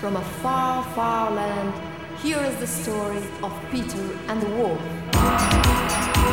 from a far, far land, here is the story of Peter and the Wolf.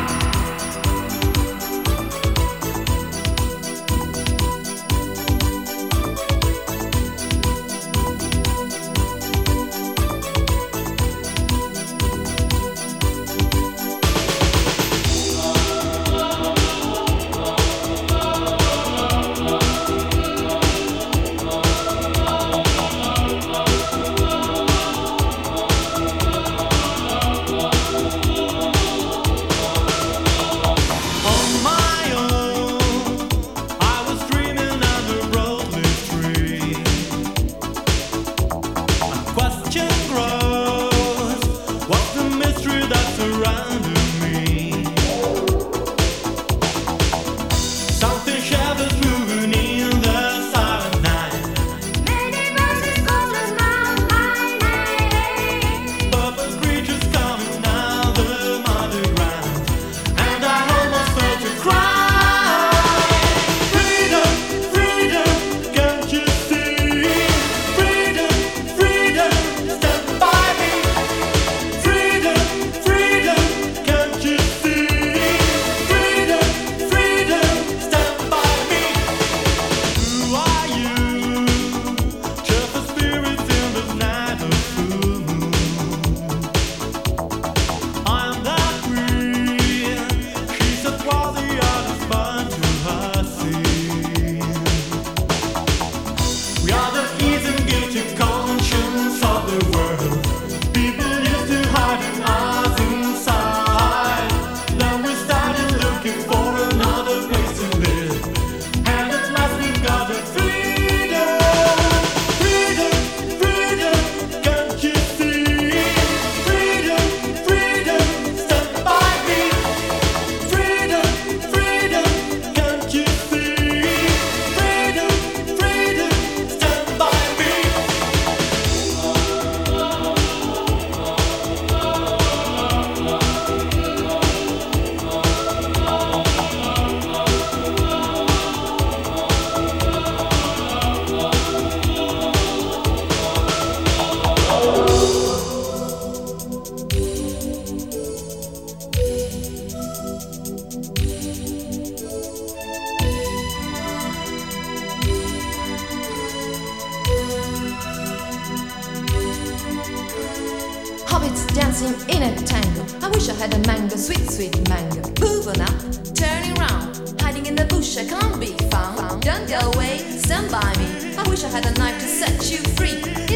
Hobbits dancing in a tango. I wish I had a mango, sweet, sweet mango. Moving up, turning round, hiding in the bush, I can't be found. Don't go away, stand by me. I wish I had a knife to set you free.